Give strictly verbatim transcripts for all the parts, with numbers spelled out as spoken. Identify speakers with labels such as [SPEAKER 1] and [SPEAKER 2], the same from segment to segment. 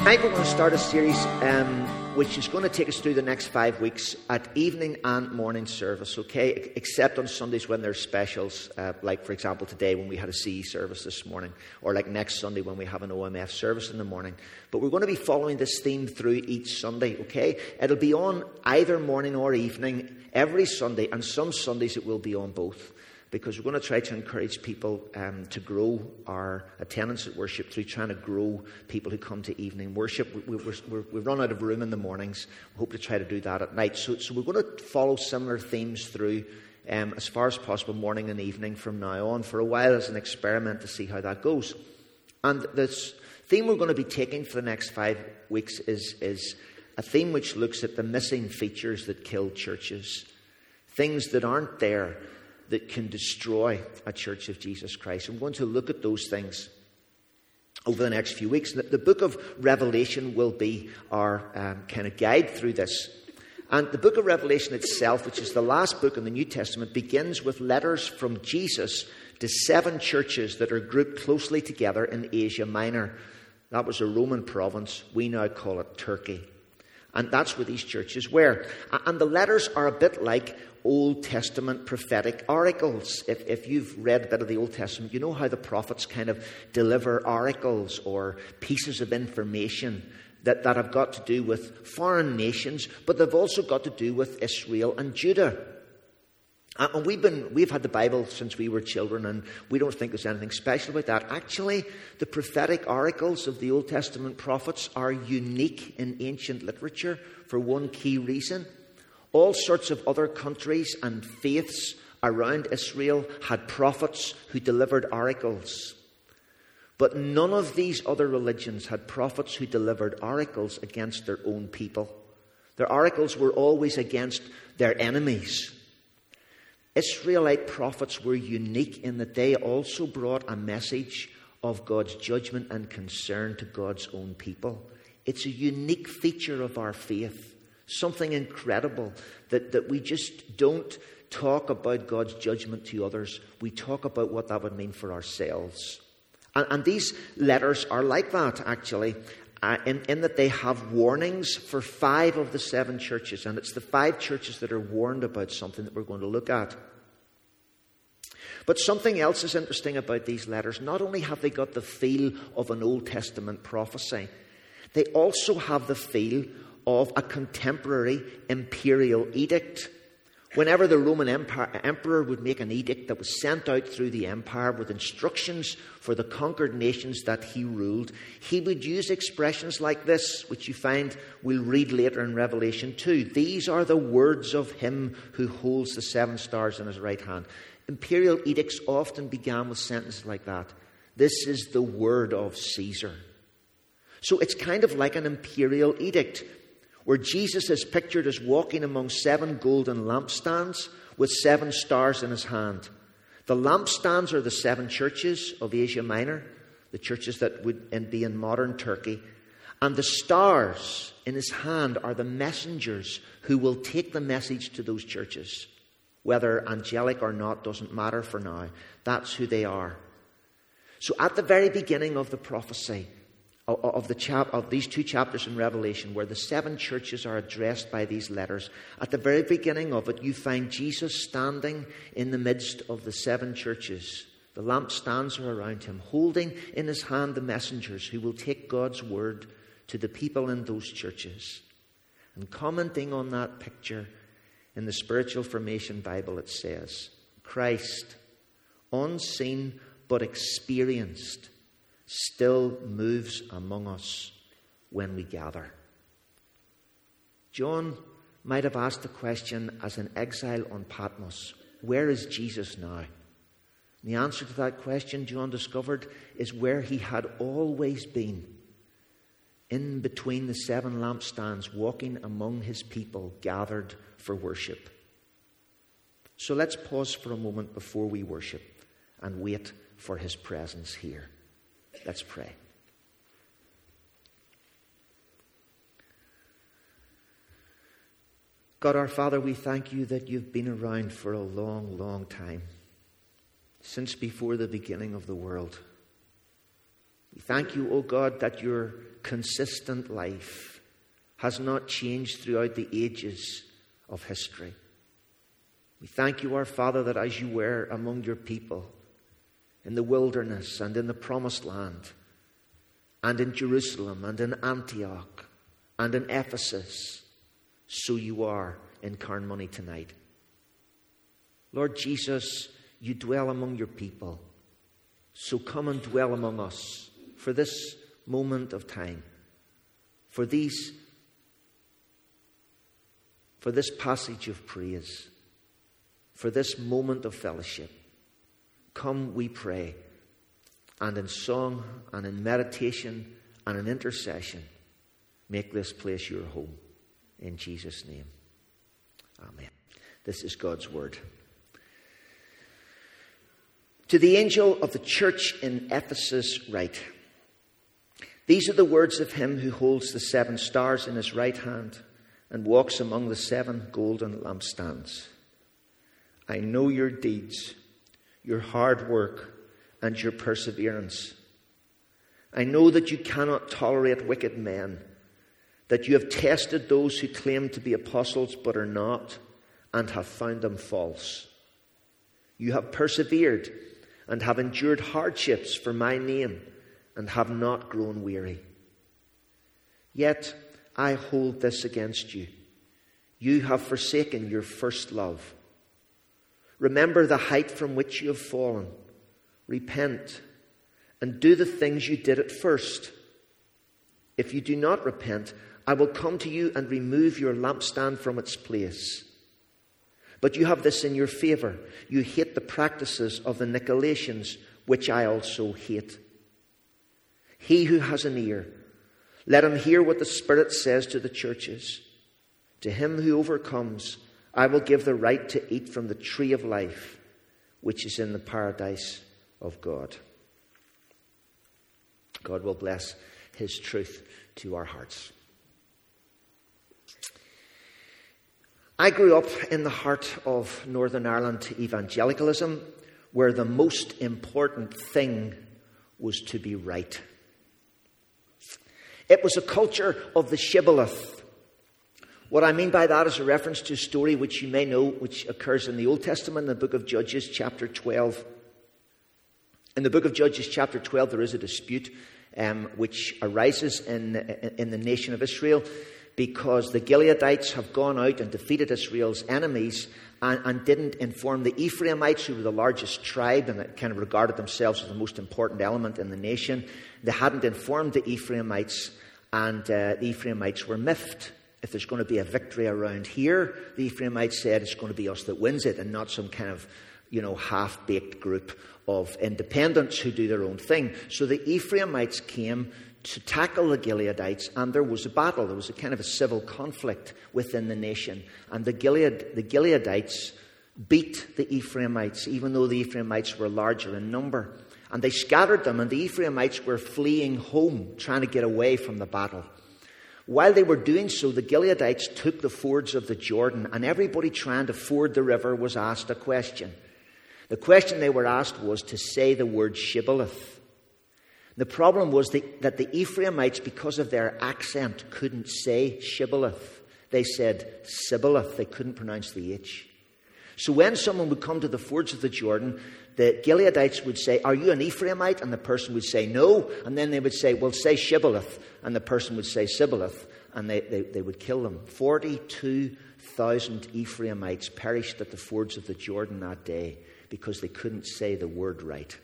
[SPEAKER 1] Tonight we're going to start a series um, which is going to take us through the next five weeks at evening and morning service, okay? Except on Sundays when there's specials, uh, like, for example, today when we had a C E service this morning, or like next Sunday when we have an O M F service in the morning. But we're going to be following this theme through each Sunday, okay? It'll be on either morning or evening every Sunday, and some Sundays it will be on both, because we're going to try to encourage people um, to grow our attendance at worship through trying to grow people who come to evening worship. We, we, we're, we've run out of room in the mornings. We hope to try to do that at night. So, so we're going to follow similar themes through um, as far as possible, morning and evening from now on, for a while as an experiment to see how that goes. And this theme we're going to be taking for the next five weeks is, is a theme which looks at the missing features that kill churches, things that aren't there that can destroy a church of Jesus Christ. I'm going to look at those things over the next few weeks. The, the book of Revelation will be our um, kind of guide through this. And the book of Revelation itself, which is the last book in the New Testament, begins with letters from Jesus to seven churches that are grouped closely together in Asia Minor. That was a Roman province. We now call it Turkey. And that's where these churches were. And the letters are a bit like Old Testament prophetic oracles. If, if you've read a bit of the Old Testament, you know how the prophets kind of deliver oracles or pieces of information that, that have got to do with foreign nations, but they've also got to do with Israel and Judah. And we've been we've had the Bible since we were children, and we don't think there's anything special about that. Actually, the prophetic oracles of the Old Testament prophets are unique in ancient literature for one key reason. All sorts of other countries and faiths around Israel had prophets who delivered oracles. But none of these other religions had prophets who delivered oracles against their own people. Their oracles were always against their enemies. Israelite prophets were unique in that they also brought a message of God's judgment and concern to God's own people. It's a unique feature of our faith. Something incredible that, that we just don't talk about God's judgment to others. We talk about what that would mean for ourselves. And, and these letters are like that, actually, uh, in, in that they have warnings for five of the seven churches. And it's the five churches that are warned about something that we're going to look at. But something else is interesting about these letters. Not only have they got the feel of an Old Testament prophecy, they also have the feel of a contemporary imperial edict. Whenever the Roman Empire, emperor would make an edict that was sent out through the empire with instructions for the conquered nations that he ruled, he would use expressions like this, which you find we'll read later in Revelation two. These are the words of him who holds the seven stars in his right hand. Imperial edicts often began with sentences like that. This is the word of Caesar. So it's kind of like an imperial edict, where Jesus is pictured as walking among seven golden lampstands with seven stars in his hand. The lampstands are the seven churches of Asia Minor, the churches that would be in modern Turkey. And the stars in his hand are the messengers who will take the message to those churches. Whether angelic or not doesn't matter for now. That's who they are. So at the very beginning of the prophecy, Of, the chap, of these two chapters in Revelation, where the seven churches are addressed by these letters, at the very beginning of it, you find Jesus standing in the midst of the seven churches. The lampstands are around him, holding in his hand the messengers who will take God's word to the people in those churches. And commenting on that picture in the Spiritual Formation Bible, it says, Christ, unseen but experienced, still moves among us when we gather. John might have asked the question as an exile on Patmos, where is Jesus now? And the answer to that question, John discovered, is where he had always been, in between the seven lampstands, walking among his people gathered for worship. So let's pause for a moment before we worship and wait for his presence here. Let's pray. God our Father, we thank you that you've been around for a long, long time, since before the beginning of the world. We thank you, O God, that your consistent life has not changed throughout the ages of history. We thank you, our Father, that as you were among your people in the wilderness and in the promised land and in Jerusalem and in Antioch and in Ephesus, so you are in Carnmoney tonight. Lord Jesus, you dwell among your people. So come and dwell among us for this moment of time, for these, for this passage of praise, for this moment of fellowship. Come, we pray, and in song and in meditation and in intercession, make this place your home. In Jesus' name, amen. This is God's word. To the angel of the church in Ephesus write, these are the words of him who holds the seven stars in his right hand and walks among the seven golden lampstands. I know your deeds, your hard work, and your perseverance. I know that you cannot tolerate wicked men, that you have tested those who claim to be apostles but are not, and have found them false. You have persevered and have endured hardships for my name, and have not grown weary. Yet I hold this against you. You have forsaken your first love. Remember the height from which you have fallen. Repent and do the things you did at first. If you do not repent, I will come to you and remove your lampstand from its place. But you have this in your favor. You hate the practices of the Nicolaitans, which I also hate. He who has an ear, let him hear what the Spirit says to the churches. To him who overcomes, I will give the right to eat from the tree of life, which is in the paradise of God. God will bless his truth to our hearts. I grew up in the heart of Northern Ireland evangelicalism, where the most important thing was to be right. It was a culture of the shibboleth. What I mean by that is a reference to a story which you may know, which occurs in the Old Testament, in the book of Judges, chapter twelve. In the book of Judges, chapter twelve, there is a dispute um, which arises in, in the nation of Israel, because the Gileadites have gone out and defeated Israel's enemies and, and didn't inform the Ephraimites, who were the largest tribe and kind of regarded themselves as the most important element in the nation. They hadn't informed the Ephraimites, and uh, the Ephraimites were miffed. If there's going to be a victory around here, the Ephraimites said it's going to be us that wins it, and not some kind of, you know, half-baked group of independents who do their own thing. So the Ephraimites came to tackle the Gileadites, and there was a battle. There was a kind of a civil conflict within the nation. And the Gilead, the Gileadites beat the Ephraimites, even though the Ephraimites were larger in number. And they scattered them, and the Ephraimites were fleeing home, trying to get away from the battle. While they were doing so, the Gileadites took the fords of the Jordan, and everybody trying to ford the river was asked a question. The question they were asked was to say the word shibboleth. The problem was the, that the Ephraimites, because of their accent, couldn't say shibboleth. They said sibboleth. They couldn't pronounce the H. So when someone would come to the fords of the Jordan, the Gileadites would say, "Are you an Ephraimite?" And the person would say, "No." And then they would say, "Well, say shibboleth." And the person would say sibboleth. And they, they, they would kill them. forty-two thousand Ephraimites perished at the fords of the Jordan that day because they couldn't say the word right.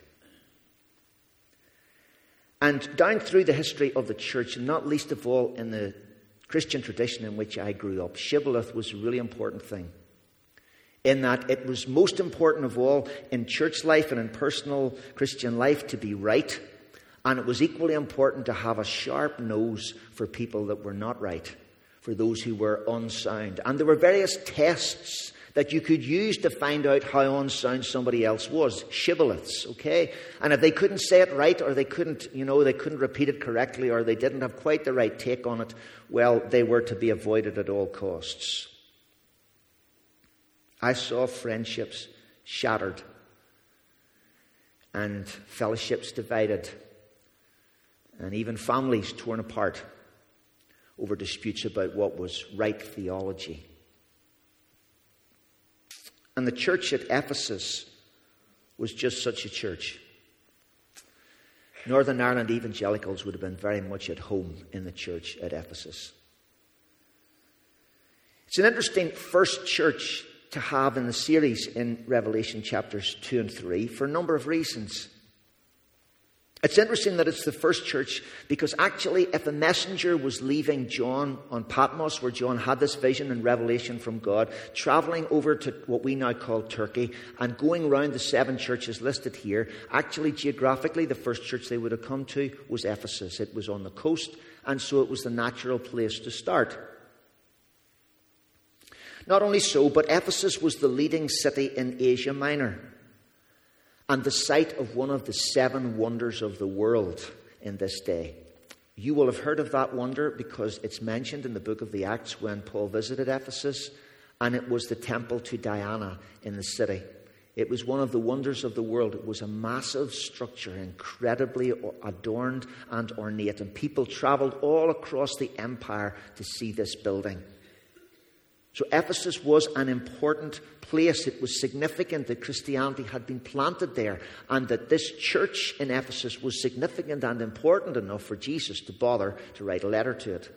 [SPEAKER 1] And down through the history of the church, and not least of all in the Christian tradition in which I grew up, shibboleth was a really important thing. In that it was most important of all in church life and in personal Christian life to be right. And it was equally important to have a sharp nose for people that were not right, for those who were unsound. And there were various tests that you could use to find out how unsound somebody else was. Shibboleths, okay? And if they couldn't say it right, or they couldn't, you know, they couldn't repeat it correctly, or they didn't have quite the right take on it, well, they were to be avoided at all costs. I saw friendships shattered and fellowships divided and even families torn apart over disputes about what was right theology. And the church at Ephesus was just such a church. Northern Ireland evangelicals would have been very much at home in the church at Ephesus. It's an interesting first church to have in the series in Revelation chapters two and three for a number of reasons. It's interesting that it's the first church because actually if a messenger was leaving John on Patmos, where John had this vision and revelation from God, travelling over to what we now call Turkey and going around the seven churches listed here, actually geographically the first church they would have come to was Ephesus. It was on the coast, and so it was the natural place to start. Not only so, but Ephesus was the leading city in Asia Minor and the site of one of the seven wonders of the world in this day. You will have heard of that wonder because it's mentioned in the book of the Acts when Paul visited Ephesus, and it was the temple to Diana in the city. It was one of the wonders of the world. It was a massive structure, incredibly adorned and ornate, and people travelled all across the empire to see this building. So Ephesus was an important place. It was significant that Christianity had been planted there, and that this church in Ephesus was significant and important enough for Jesus to bother to write a letter to it.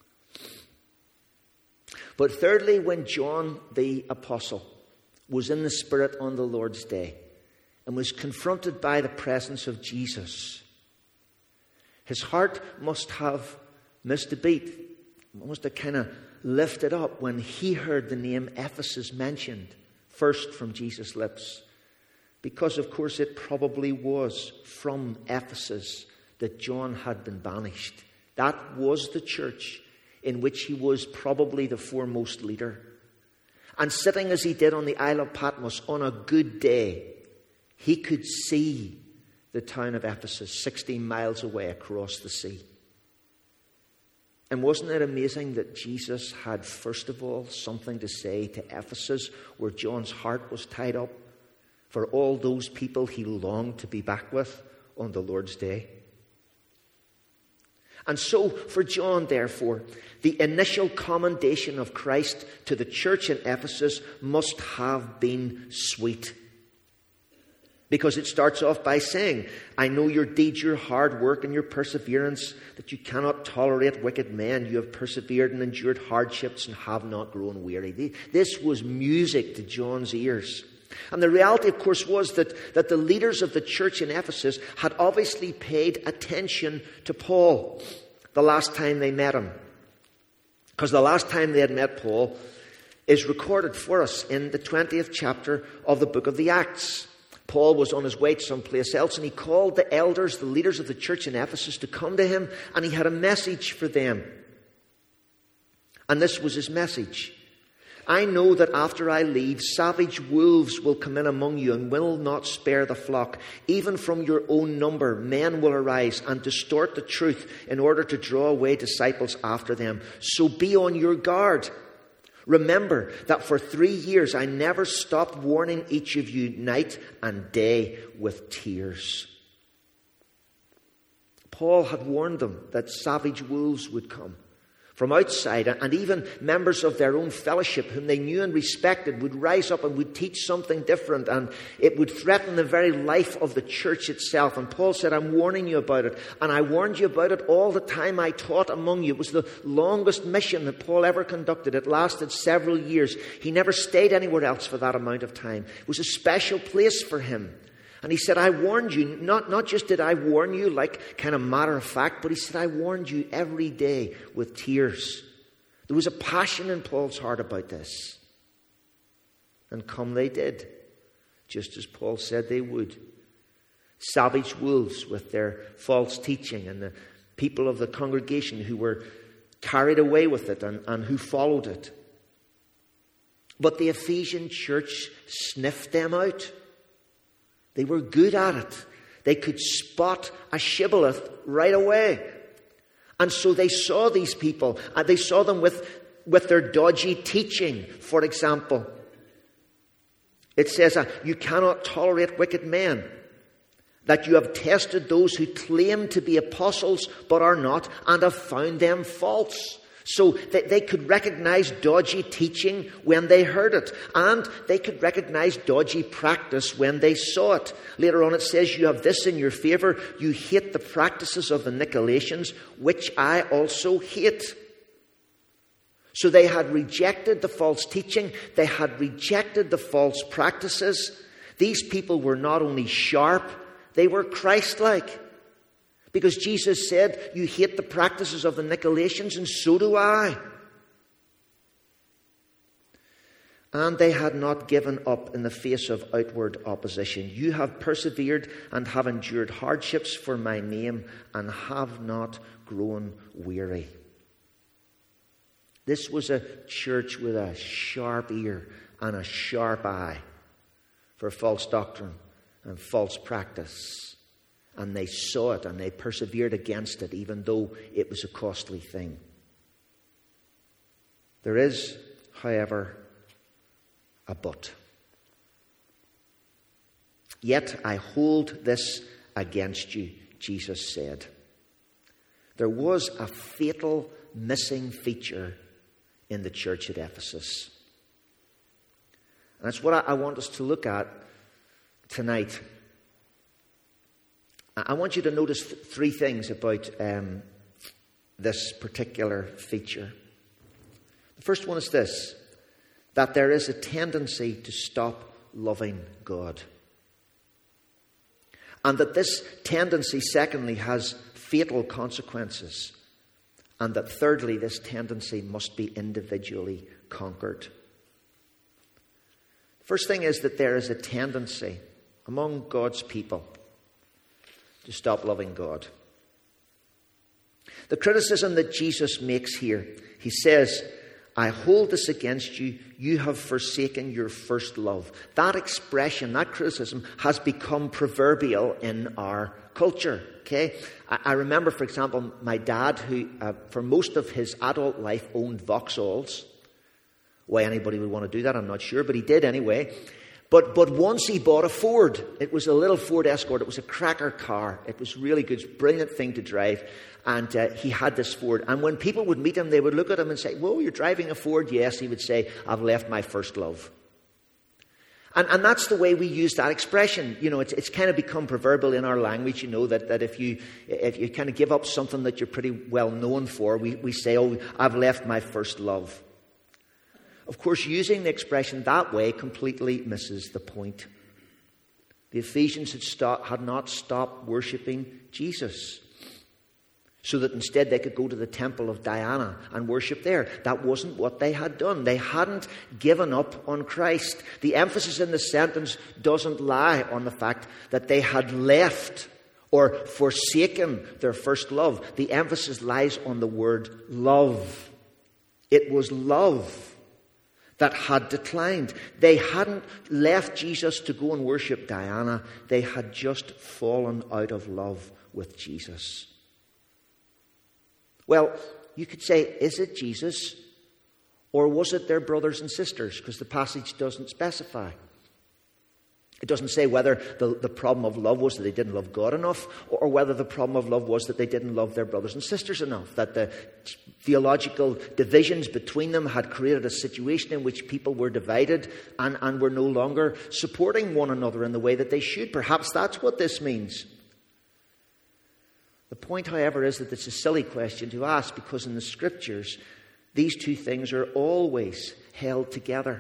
[SPEAKER 1] But thirdly, when John the Apostle was in the Spirit on the Lord's day and was confronted by the presence of Jesus, his heart must have missed a beat. It must have kind of lifted up when he heard the name Ephesus mentioned first from Jesus' lips. Because, of course, it probably was from Ephesus that John had been banished. That was the church in which he was probably the foremost leader. And sitting as he did on the Isle of Patmos on a good day, he could see the town of Ephesus sixteen miles away across the sea. And wasn't it amazing that Jesus had, first of all, something to say to Ephesus, where John's heart was tied up, for all those people he longed to be back with on the Lord's day? And so, for John, therefore, the initial commendation of Christ to the church in Ephesus must have been sweet. Because it starts off by saying, I know your deeds, your hard work, and your perseverance, that you cannot tolerate wicked men. You have persevered and endured hardships and have not grown weary. This was music to John's ears. And the reality, of course, was that, that the leaders of the church in Ephesus had obviously paid attention to Paul the last time they met him. Because the last time they had met Paul is recorded for us in the twentieth chapter of the book of the Acts. Paul was on his way to someplace else, and he called the elders, the leaders of the church in Ephesus, to come to him, and he had a message for them. And this was his message. I know that after I leave, savage wolves will come in among you and will not spare the flock. Even from your own number, men will arise and distort the truth in order to draw away disciples after them. So be on your guard. Remember that for three years I never stopped warning each of you night and day with tears. Paul had warned them that savage wolves would come from outside, and even members of their own fellowship whom they knew and respected would rise up and would teach something different, and it would threaten the very life of the church itself. And Paul said, I'm warning you about it, and I warned you about it all the time I taught among you. It was the longest mission that Paul ever conducted. It lasted several years. He never stayed anywhere else for that amount of time. It was a special place for him. And he said, I warned you. Not, not just did I warn you like kind of matter of fact, but he said, I warned you every day with tears. There was a passion in Paul's heart about this. And come they did, just as Paul said they would. Savage wolves with their false teaching, and the people of the congregation who were carried away with it and, and who followed it. But the Ephesian church sniffed them out. They were good at it. They could spot a shibboleth right away. And so they saw these people, and they saw them with, with their dodgy teaching, for example. It says, uh, you cannot tolerate wicked men. that you have tested those who claim to be apostles but are not, and have found them false. So that they could recognize dodgy teaching when they heard it, and they could recognize dodgy practice when they saw it. Later on it says, you have this in your favor: you hate the practices of the Nicolaitans, which I also hate. So they had rejected the false teaching, they had rejected the false practices. These people were not only sharp, they were Christ-like. Because Jesus said, you hate the practices of the Nicolaitans, and so do I. And they had not given up in the face of outward opposition. You have persevered and have endured hardships for my name, and have not grown weary. This was a church with a sharp ear and a sharp eye for false doctrine and false practice. And they saw it and they persevered against it, even though it was a costly thing. There is, however, a but. Yet I hold this against you, Jesus said. There was a fatal missing feature in the church at Ephesus. And that's what I, I want us to look at tonight. I want you to notice three things about um, this particular feature. The first one is this: that there is a tendency to stop loving God. And that this tendency, secondly, has fatal consequences. And that thirdly, this tendency must be individually conquered. The first thing is that there is a tendency among God's people to stop loving God. The criticism that Jesus makes here, he says, I hold this against you, you have forsaken your first love. That expression, that criticism, has become proverbial in our culture. Okay, I, I remember, for example, my dad, who uh, for most of his adult life owned Vauxhalls. Why anybody would want to do that, I'm not sure, but he did anyway. But but once he bought a Ford. It was a little Ford Escort. It was a cracker car. It was really good, brilliant thing to drive. And uh, he had this Ford. And when people would meet him, they would look at him and say, whoa, you're driving a Ford? Yes. He would say, I've left my first love. And, and that's the way we use that expression. You know, it's, it's kind of become proverbial in our language, you know, that, that if you if you kind of give up something that you're pretty well known for, we, we say, oh, I've left my first love. Of course, using the expression that way completely misses the point. The Ephesians had, stop, had not stopped worshipping Jesus, so that instead they could go to the temple of Diana and worship there. That wasn't what they had done. They hadn't given up on Christ. The emphasis in the sentence doesn't lie on the fact that they had left or forsaken their first love. The emphasis lies on the word love. It was love that had declined. They hadn't left Jesus to go and worship Diana. They had just fallen out of love with Jesus. Well, you could say, is it Jesus or was it their brothers and sisters? Because the passage doesn't specify. It doesn't say whether the, the problem of love was that they didn't love God enough, or, or whether the problem of love was that they didn't love their brothers and sisters enough, that the theological divisions between them had created a situation in which people were divided and, and were no longer supporting one another in the way that they should. Perhaps that's what this means. The point, however, is that it's a silly question to ask, because in the Scriptures, these two things are always held together.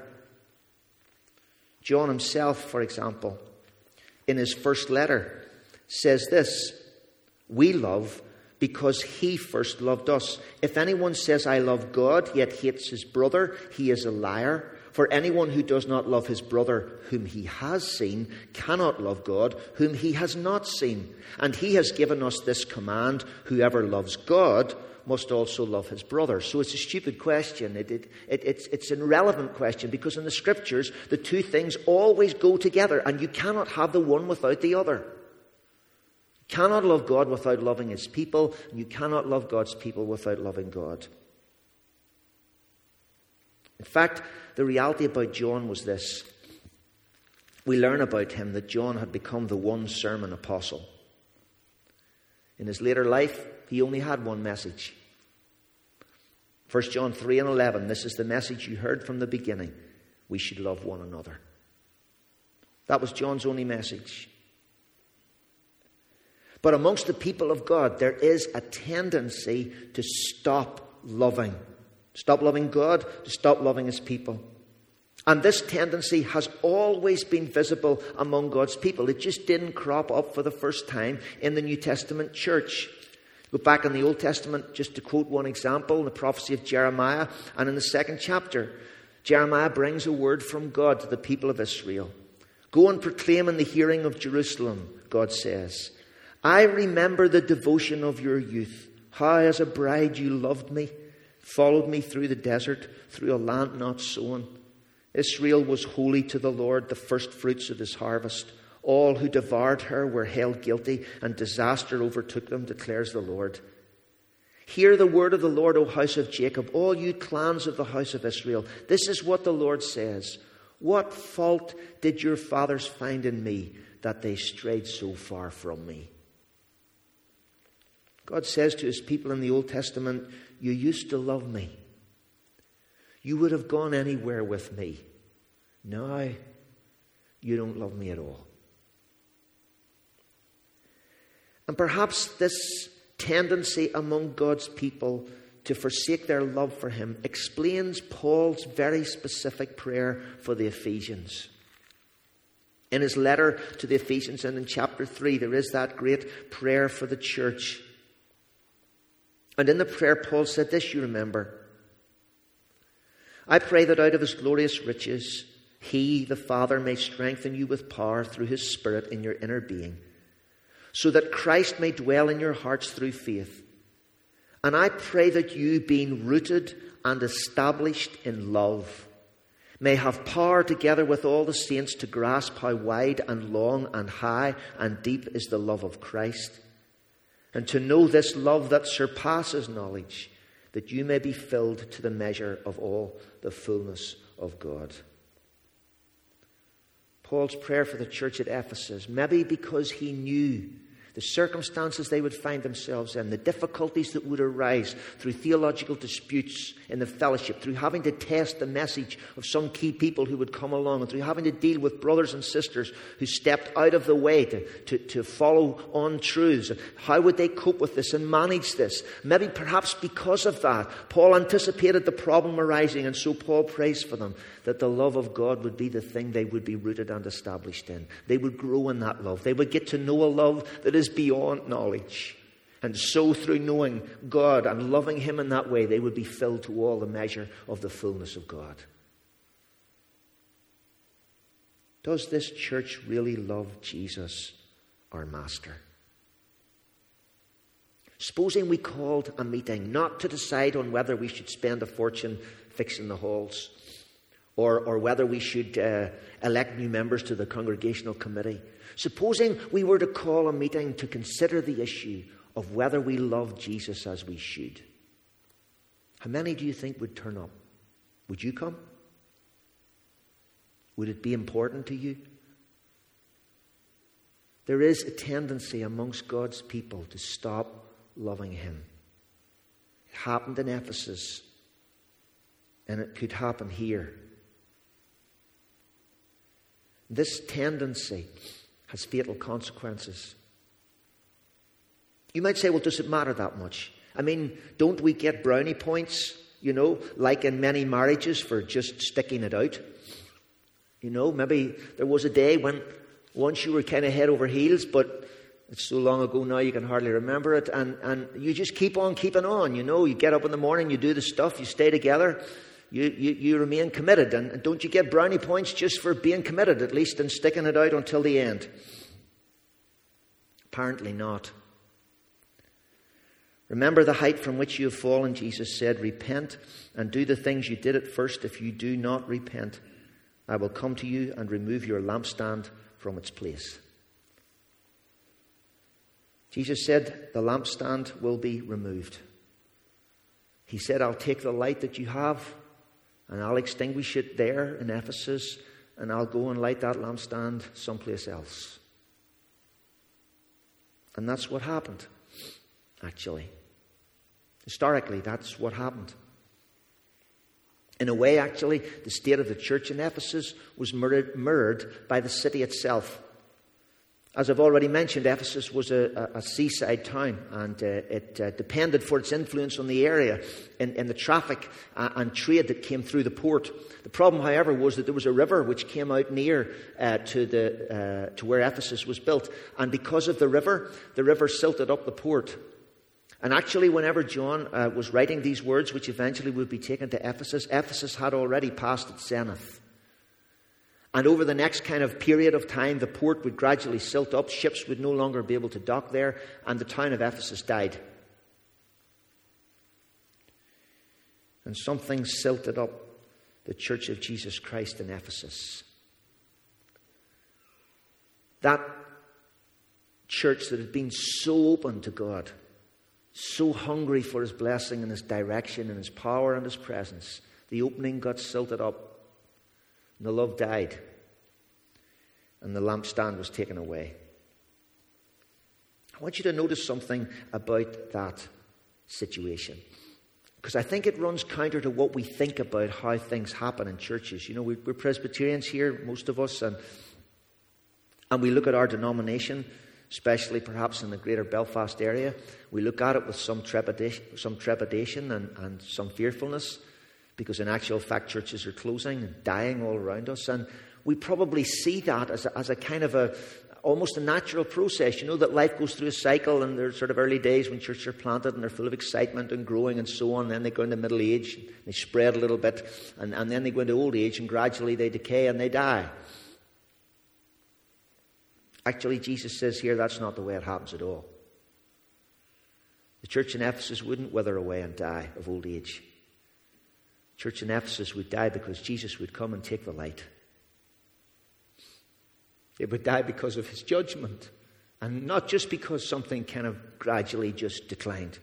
[SPEAKER 1] John himself, for example, in his first letter, says this: we love because he first loved us. If anyone says, I love God, yet hates his brother, he is a liar. For anyone who does not love his brother whom he has seen cannot love God whom he has not seen. And he has given us this command: whoever loves God must also love his brother. So it's a stupid question. It, it, it, it's, it's an irrelevant question, because in the Scriptures, the two things always go together, and you cannot have the one without the other. You cannot love God without loving his people, and you cannot love God's people without loving God. In fact, the reality about John was this: we learn about him that John had become the one sermon apostle. In his later life, he only had one message. First John three and eleven, this is the message you heard from the beginning. We should love one another. That was John's only message. But amongst the people of God, there is a tendency to stop loving. Stop loving God, to stop loving his people. And this tendency has always been visible among God's people. It just didn't crop up for the first time in the New Testament church. Go back in the Old Testament, just to quote one example, in the prophecy of Jeremiah, and in the second chapter, Jeremiah brings a word from God to the people of Israel. Go and proclaim in the hearing of Jerusalem, God says, I remember the devotion of your youth, how as a bride you loved me, followed me through the desert, through a land not sown. Israel was holy to the Lord, the first fruits of his harvest. All who devoured her were held guilty, and disaster overtook them, declares the Lord. Hear the word of the Lord, O house of Jacob, all you clans of the house of Israel. This is what the Lord says. What fault did your fathers find in me, that they strayed so far from me? God says to his people in the Old Testament, you used to love me. You would have gone anywhere with me. Now, you don't love me at all. And perhaps this tendency among God's people to forsake their love for him explains Paul's very specific prayer for the Ephesians. In his letter to the Ephesians and in chapter three, there is that great prayer for the church. And in the prayer, Paul said this, you remember. I pray that out of his glorious riches, he, the Father, may strengthen you with power through his Spirit in your inner being, so that Christ may dwell in your hearts through faith. And I pray that you, being rooted and established in love, may have power together with all the saints to grasp how wide and long and high and deep is the love of Christ, and to know this love that surpasses knowledge, that you may be filled to the measure of all the fullness of God. Paul's prayer for the church at Ephesus, maybe because he knew the circumstances they would find themselves in, the difficulties that would arise through theological disputes in the fellowship, through having to test the message of some key people who would come along, and through having to deal with brothers and sisters who stepped out of the way to, to, to follow on truths. How would they cope with this and manage this? Maybe perhaps because of that, Paul anticipated the problem arising, and so Paul prays for them, that the love of God would be the thing they would be rooted and established in. They would grow in that love. They would get to know a love that is beyond knowledge. And so through knowing God and loving him in that way, they would be filled to all the measure of the fullness of God. Does this church really love Jesus, our Master? Supposing we called a meeting not to decide on whether we should spend a fortune fixing the halls, Or, or whether we should uh, elect new members to the congregational committee. Supposing we were to call a meeting to consider the issue of whether we love Jesus as we should. How many do you think would turn up? Would you come? Would it be important to you? There is a tendency amongst God's people to stop loving him. It happened in Ephesus, and it could happen here. This tendency has fatal consequences. You might say, well, does it matter that much? I mean, don't we get brownie points, you know, like in many marriages for just sticking it out? You know, maybe there was a day when once you were kind of head over heels, but it's so long ago now you can hardly remember it, and, and you just keep on keeping on, you know. You get up in the morning, you do the stuff, you stay together. You, you, you remain committed. And don't you get brownie points just for being committed, at least, and sticking it out until the end? Apparently not. Remember the height from which you have fallen, Jesus said. Repent and do the things you did at first. If you do not repent, I will come to you and remove your lampstand from its place. Jesus said the lampstand will be removed. He said, I'll take the light that you have and I'll extinguish it there in Ephesus, and I'll go and light that lampstand someplace else. And that's what happened, actually. Historically, that's what happened. In a way, actually, the state of the church in Ephesus was mirrored, mirrored by the city itself. As I've already mentioned, Ephesus was a, a, a seaside town, and uh, it uh, depended for its influence on the area in, in the traffic uh, and trade that came through the port. The problem, however, was that there was a river which came out near uh, to the uh, to where Ephesus was built, and because of the river, the river silted up the port. And actually, whenever John uh, was writing these words, which eventually would be taken to Ephesus, Ephesus had already passed its zenith. And over the next kind of period of time, the port would gradually silt up, ships would no longer be able to dock there, and the town of Ephesus died. And something silted up the Church of Jesus Christ in Ephesus. That church that had been so open to God, so hungry for His blessing and His direction and His power and His presence, the opening got silted up. And the love died. And the lampstand was taken away. I want you to notice something about that situation. Because I think it runs counter to what we think about how things happen in churches. You know, we're Presbyterians here, most of us, and, and we look at our denomination, especially perhaps in the greater Belfast area. We look at it with some trepidation, some trepidation and, and some fearfulness. Because in actual fact, churches are closing and dying all around us. And we probably see that as a, as a kind of a, almost a natural process. You know, that life goes through a cycle, and there's sort of early days when churches are planted and they're full of excitement and growing and so on. And then they go into middle age, and they spread a little bit, and, and then they go into old age, and gradually they decay and they die. Actually, Jesus says here that's not the way it happens at all. The church in Ephesus wouldn't wither away and die of old age. Church in Ephesus would die because Jesus would come and take the light. It would die because of His judgment, and not just because something kind of gradually just declined.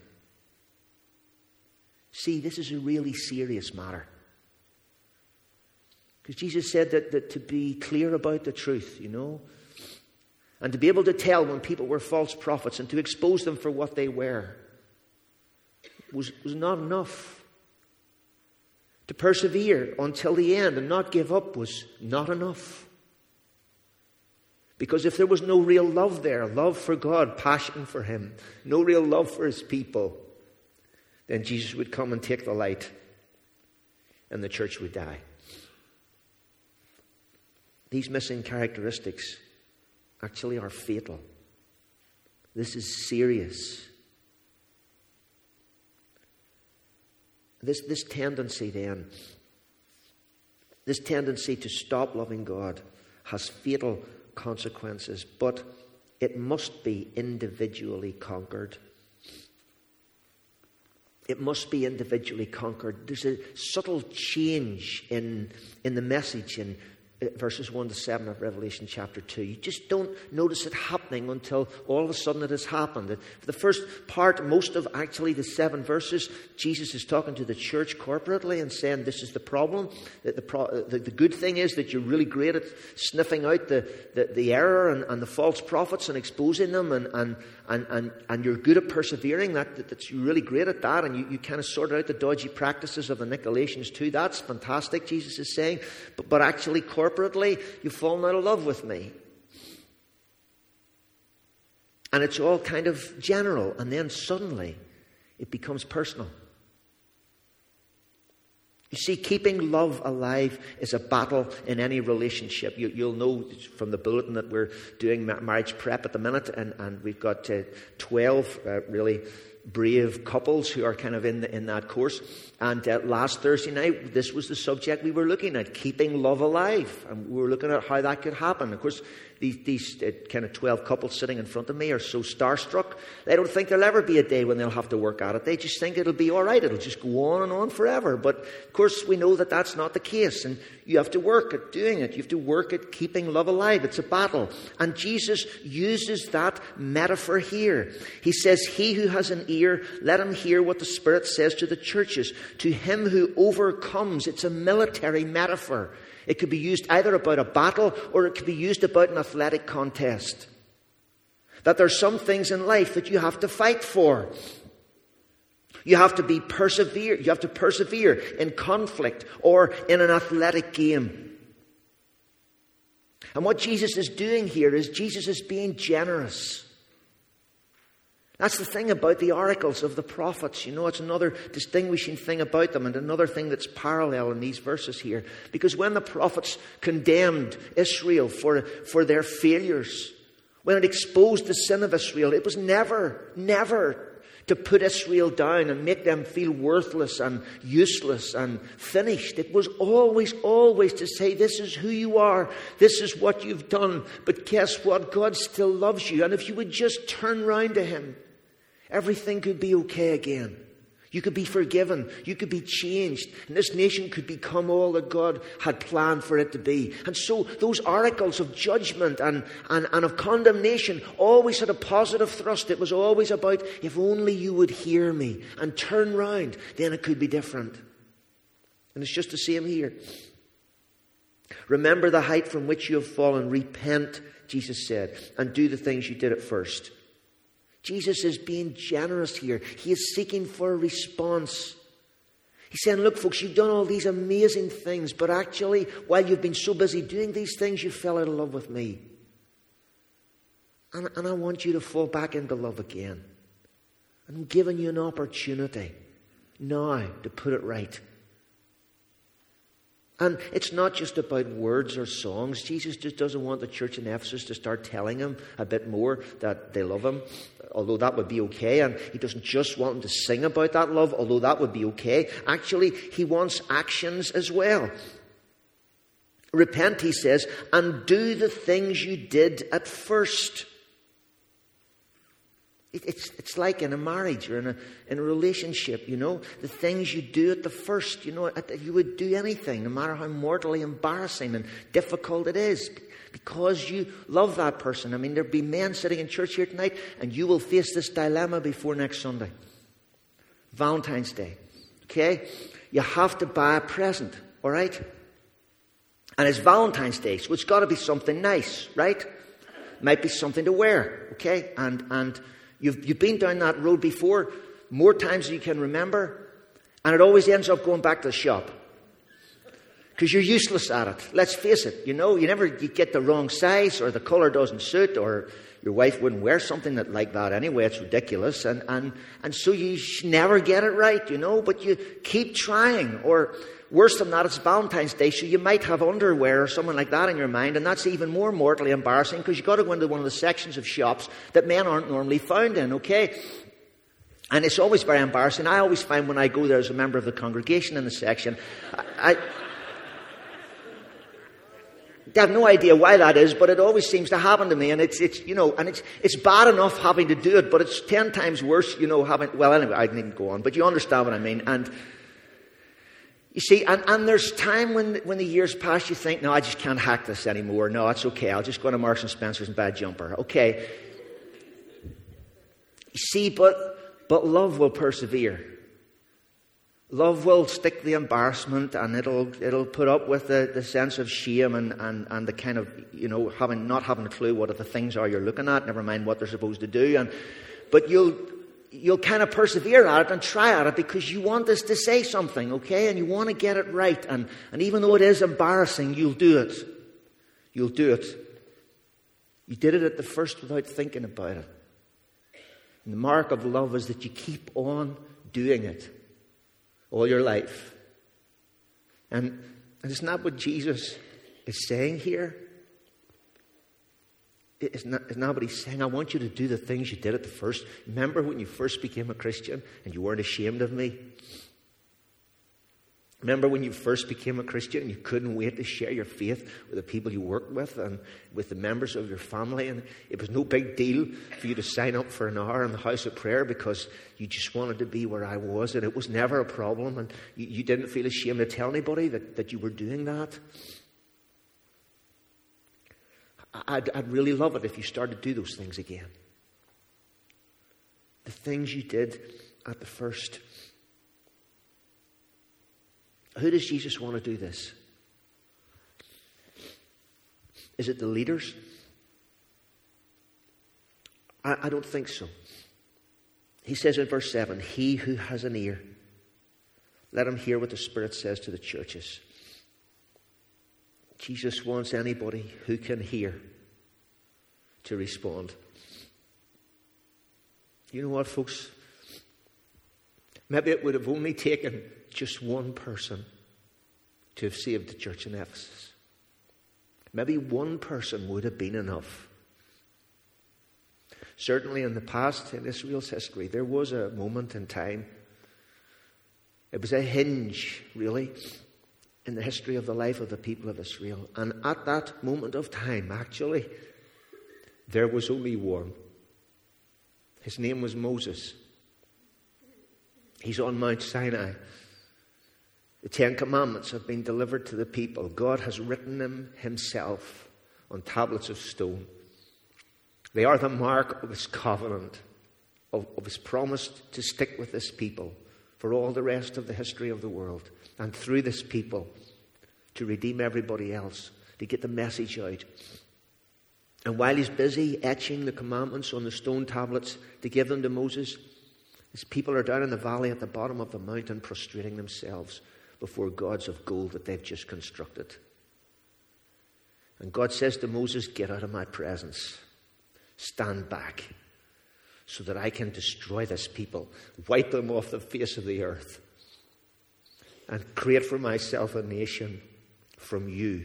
[SPEAKER 1] See, this is a really serious matter. Because Jesus said that, that to be clear about the truth, you know, and to be able to tell when people were false prophets and to expose them for what they were was, was not enough. To persevere until the end and not give up was not enough. Because if there was no real love there, love for God, passion for Him, no real love for His people, then Jesus would come and take the light and the church would die. These missing characteristics actually are fatal. This is serious. This, this tendency then, this tendency to stop loving God has fatal consequences, but it must be individually conquered. It must be individually conquered. There's a subtle change in, in the message in verses one to seven of Revelation chapter two. You just don't notice it happening until all of a sudden it has happened. For the first part, most of actually the seven verses, Jesus is talking to the church corporately and saying this is the problem. That the, pro- the, the good thing is that you're really great at sniffing out the, the, the error and, and the false prophets and exposing them, and, and, and, and, and you're good at persevering. That, that, that you're really great at that, and you, you kind of sort out the dodgy practices of the Nicolaitans too. That's fantastic, Jesus is saying. But, but actually, corporately, Corporately, you've fallen out of love with me. And it's all kind of general. And then suddenly, it becomes personal. You see, keeping love alive is a battle in any relationship. You, you'll know from the bulletin that we're doing marriage prep at the minute. And, and we've got uh, twelve uh, really brave couples who are kind of in the, in that course. And uh, last Thursday night, this was the subject we were looking at, keeping love alive. And we were looking at how that could happen. Of course, these, these uh, kind of twelve couples sitting in front of me are so starstruck. They don't think there'll ever be a day when they'll have to work at it. They just think it'll be all right. It'll just go on and on forever. But of course, we know that that's not the case. And you have to work at doing it. You have to work at keeping love alive. It's a battle. And Jesus uses that metaphor here. He says, he who has an ear, let him hear what the Spirit says to the churches. To him who overcomes, it's a military metaphor. It could be used either about a battle or it could be used about an athletic contest. That there's some things in life that you have to fight for. You have to be persevere. You have to persevere in conflict or in an athletic game. And what Jesus is doing here is Jesus is being generous. That's the thing about the oracles of the prophets. You know, it's another distinguishing thing about them and another thing that's parallel in these verses here. Because when the prophets condemned Israel for, for their failures, when it exposed the sin of Israel, it was never, never to put Israel down and make them feel worthless and useless and finished. It was always, always to say, this is who you are. This is what you've done. But guess what? God still loves you. And if you would just turn round to him, everything could be okay again. You could be forgiven. You could be changed. And this nation could become all that God had planned for it to be. And so those oracles of judgment and, and, and of condemnation always had a positive thrust. It was always about, if only you would hear me and turn round, then it could be different. And it's just the same here. Remember the height from which you have fallen. Repent, Jesus said, and do the things you did at first. Jesus is being generous here. He is seeking for a response. He's saying, look, folks, you've done all these amazing things, but actually, while you've been so busy doing these things, you fell out of love with me. And, and I want you to fall back into love again. I'm giving you an opportunity now to put it right. And it's not just about words or songs. Jesus just doesn't want the church in Ephesus to start telling him a bit more that they love him, although that would be okay. And he doesn't just want them to sing about that love, although that would be okay. Actually, he wants actions as well. Repent, he says, and do the things you did at first. It's, it's like in a marriage or in a, in a relationship, you know, the things you do at the first, you know, you would do anything, no matter how mortally embarrassing and difficult it is, because you love that person. I mean, there'll be men sitting in church here tonight, and you will face this dilemma before next Sunday. Valentine's Day, okay? You have to buy a present, all right? And it's Valentine's Day, so it's got to be something nice, right? Might be something to wear, okay? And, and, You've, you've been down that road before, more times than you can remember, and it always ends up going back to the shop. Because you're useless at it. Let's face it, you know, you never you get the wrong size, or the colour doesn't suit, or your wife wouldn't wear something that, like that anyway. It's ridiculous. And, and, and so you never get it right, you know, but you keep trying. Or worse than that, it's Valentine's Day, so you might have underwear or something like that in your mind, and that's even more mortally embarrassing because you've got to go into one of the sections of shops that men aren't normally found in, okay? And it's always very embarrassing. I always find when I go there as a member of the congregation in the section, I, I, I have no idea why that is, but it always seems to happen to me, and it's, it's you know, and it's it's bad enough having to do it, but it's ten times worse, you know, having, well, anyway, I needn't go on, but you understand what I mean. And you see, and, and there's time when when the years pass, you think, no, I just can't hack this anymore. No, it's okay. I'll just go to Marks and Spencer's and buy a jumper. Okay. You see, but but love will persevere. Love will stick the embarrassment, and it'll it'll put up with the, the sense of shame and, and, and the kind of, you know, having not having a clue what the things are you're looking at, never mind what they're supposed to do. And but you'll You'll kind of persevere at it and try at it because you want this to say something, okay? And you want to get it right. And, and even though it is embarrassing, you'll do it. You'll do it. You did it at the first without thinking about it. And the mark of love is that you keep on doing it all your life. And, and isn't that what Jesus is saying here? Isn't that, isn't that what he's saying? I want you to do the things you did at the first. Remember when you first became a Christian and you weren't ashamed of me? Remember when you first became a Christian and you couldn't wait to share your faith with the people you worked with and with the members of your family? And it was no big deal for you to sign up for an hour in the house of prayer because you just wanted to be where I was, and it was never a problem, and you, you didn't feel ashamed to tell anybody that, that you were doing that. I'd, I'd really love it if you started to do those things again. The things you did at the first. Who does Jesus want to do this? Is it the leaders? I, I don't think so. He says in verse seven, he who has an ear, let him hear what the Spirit says to the churches. Jesus wants anybody who can hear to respond. You know what, folks? Maybe it would have only taken just one person to have saved the church in Ephesus. Maybe one person would have been enough. Certainly in the past, in Israel's history, there was a moment in time. It was a hinge, really, in the history of the life of the people of Israel. And at that moment of time, actually, there was only one. His name was Moses. He's on Mount Sinai. The Ten Commandments have been delivered to the people. God has written them himself on tablets of stone. They are the mark of his covenant, of, of his promise to stick with this people for all the rest of the history of the world. And through this people, to redeem everybody else, to get the message out. And while he's busy etching the commandments on the stone tablets to give them to Moses, his people are down in the valley at the bottom of the mountain prostrating themselves before gods of gold that they've just constructed. And God says to Moses, get out of my presence. Stand back so that I can destroy this people, wipe them off the face of the earth, and create for myself a nation from you.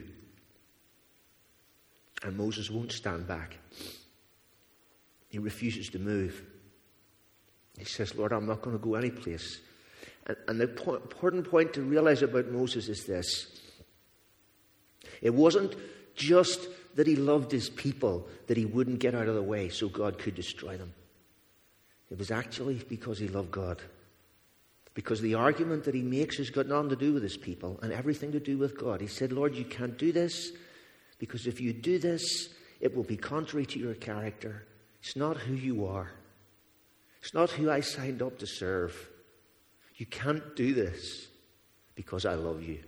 [SPEAKER 1] And Moses won't stand back. He refuses to move. He says, Lord, I'm not going to go any place. And, and the po- important point to realize about Moses is this. It wasn't just that he loved his people, that he wouldn't get out of the way so God could destroy them. It was actually because he loved God. Because the argument that he makes has got nothing to do with his people and everything to do with God. He said, Lord, you can't do this because if you do this, it will be contrary to your character. It's not who you are. It's not who I signed up to serve. You can't do this because I love you.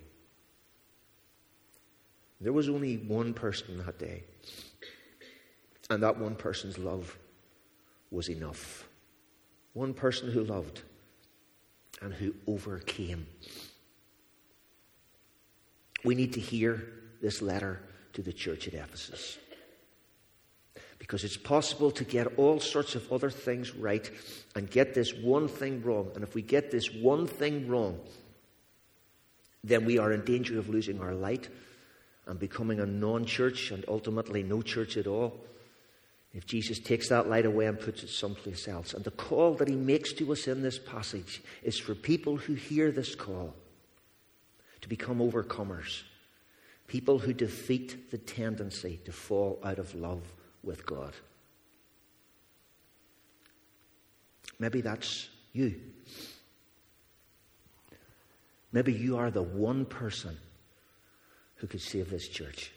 [SPEAKER 1] There was only one person that day. And that one person's love was enough. One person who loved and who overcame. We need to hear this letter to the church at Ephesus. Because it's possible to get all sorts of other things right and get this one thing wrong. And if we get this one thing wrong, then we are in danger of losing our light and becoming a non-church and ultimately no church at all. If Jesus takes that light away and puts it someplace else. And the call that he makes to us in this passage is for people who hear this call to become overcomers. People who defeat the tendency to fall out of love with God. Maybe that's you. Maybe you are the one person who could save this church.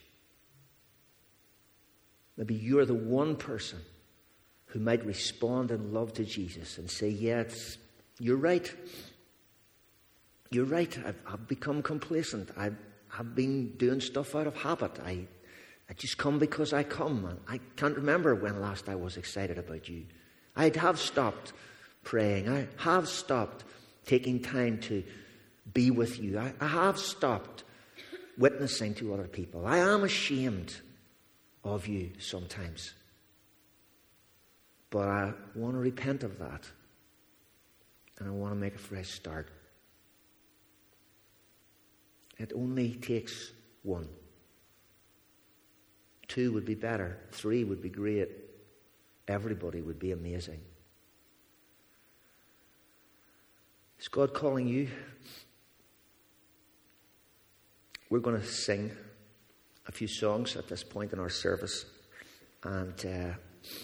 [SPEAKER 1] Maybe you're the one person who might respond in love to Jesus and say, yeah, it's, you're right. You're right. I've, I've become complacent. I've, I've been doing stuff out of habit. I, I just come because I come. I can't remember when last I was excited about you. I have stopped praying. I have stopped taking time to be with you. I, I have stopped witnessing to other people. I am ashamed of you sometimes. But I want to repent of that. And I want to make a fresh start. It only takes one. Two would be better. Three would be great. Everybody would be amazing. Is God calling you? We're going to sing a few songs at this point in our service. And uh,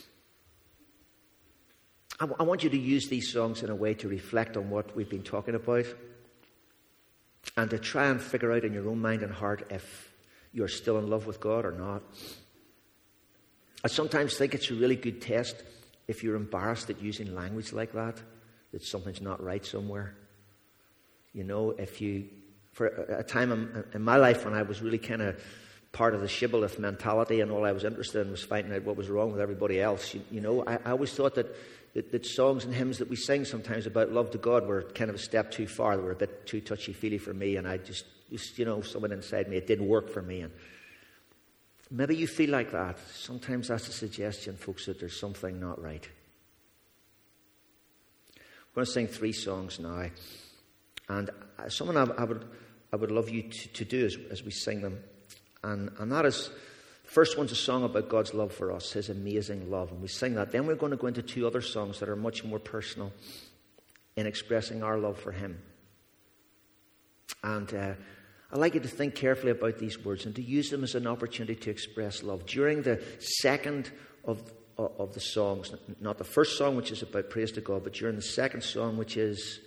[SPEAKER 1] I, w- I want you to use these songs in a way to reflect on what we've been talking about. And to try and figure out in your own mind and heart if you're still in love with God or not. I sometimes think it's a really good test if you're embarrassed at using language like that, that something's not right somewhere. You know, if you, for a time in, in my life when I was really kind of part of the shibboleth mentality and all I was interested in was finding out what was wrong with everybody else, you, you know, I, I always thought that, that, that songs and hymns that we sing sometimes about love to God were kind of a step too far. They were a bit too touchy-feely for me, and I just, just, you know, someone inside me, it didn't work for me. And maybe you feel like that. Sometimes that's a suggestion, folks, that there's something not right. We're going to sing three songs now. And something I, I would I would love you to, to do as, as we sing them. And, and that is, the first one's a song about God's love for us, his amazing love. And we sing that. Then we're going to go into two other songs that are much more personal in expressing our love for him. And uh, I'd like you to think carefully about these words and to use them as an opportunity to express love. During the second of, of the songs, not the first song, which is about praise to God, but during the second song, which is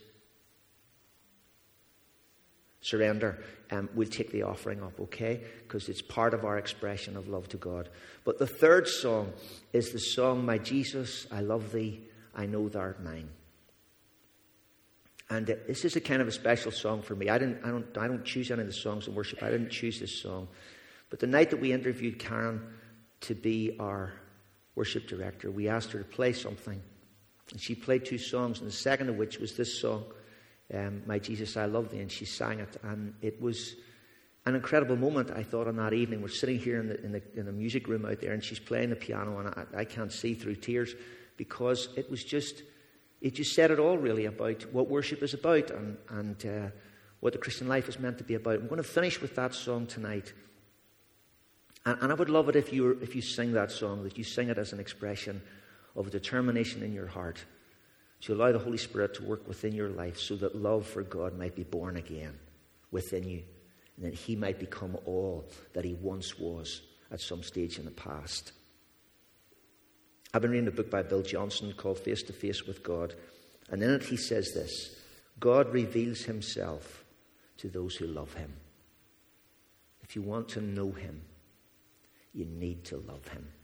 [SPEAKER 1] surrender, um, we'll take the offering up, okay? Because it's part of our expression of love to God. But the third song is the song, My Jesus, I Love Thee, I Know Thou Art Mine. And uh, this is a kind of a special song for me. I didn't, I don't, I don't choose any of the songs in worship. I didn't choose this song. But the night that we interviewed Karen to be our worship director, we asked her to play something. And she played two songs, and the second of which was this song, Um, My Jesus, I Love Thee, and she sang it, and it was an incredible moment, I thought, on that evening. We're sitting here in the in the, in the music room out there, and she's playing the piano, and I, I can't see through tears, because it was just, it just said it all, really, about what worship is about, and, and uh, what the Christian life is meant to be about. I'm going to finish with that song tonight, and, and I would love it if you were, if you sing that song, that you sing it as an expression of a determination in your heart to allow the Holy Spirit to work within your life so that love for God might be born again within you, and that he might become all that he once was at some stage in the past. I've been reading a book by Bill Johnson called Face to Face with God, and in it he says this: God reveals himself to those who love him. If you want to know him, you need to love him.